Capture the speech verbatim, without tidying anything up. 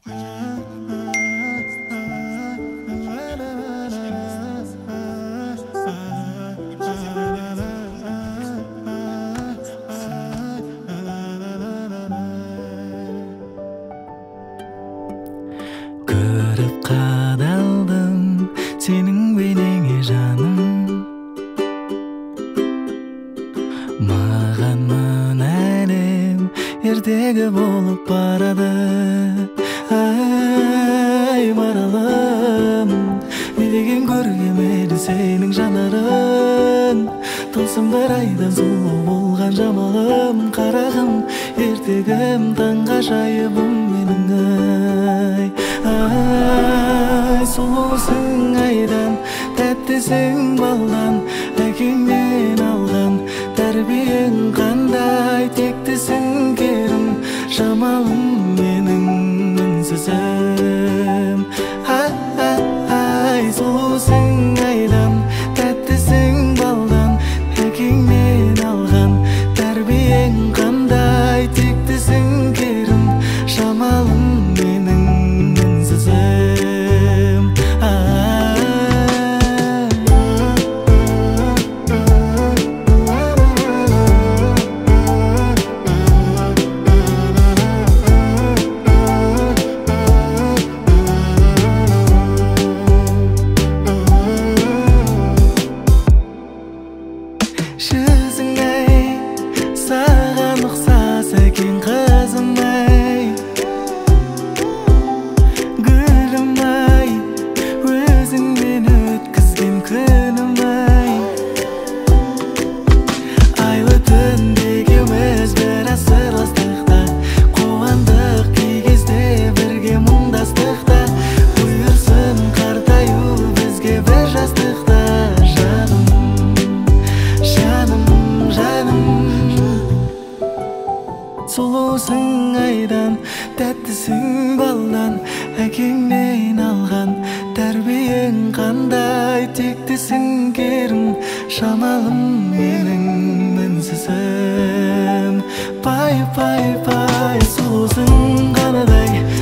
Көрүп кадалдым сенин бейнеңе жаным, маған мына әлем ертегі болуп барады. Ай маралым, не деген көргем эди сенин жанарың, тылсым бір айдан сұлу болған жамалым, қарағым, ертегім, таңға жайыбым менің ай. Ай, сұлусың айдан, тәттісің балдан, әкеңнен алған тәрбиең қандай, тектісің керім, жамалым менің үнсізім. Ай, сұлусың айдан, тәттісің балдан, әкеңнен алған тәрбиең қандай, тектісің керім, жамалым менің үнсізім. Жүзің ай, саған ұқсас екен қызым ай, гүлім ай, өзіңмен өткізген күнім ай. Айлы түнде екеуміз біраз сырластықта, қуандық кей кезде бірге мұңдастықта, бұйырсын қартаю бізге бір жастықта. Сұлусың айдан, тәттісің балдан, әкеңнен алған тәрбиең қандай, тектісің керім, жамалым менің мінсізім. Пай, пай, пай, сұлусың қанадай,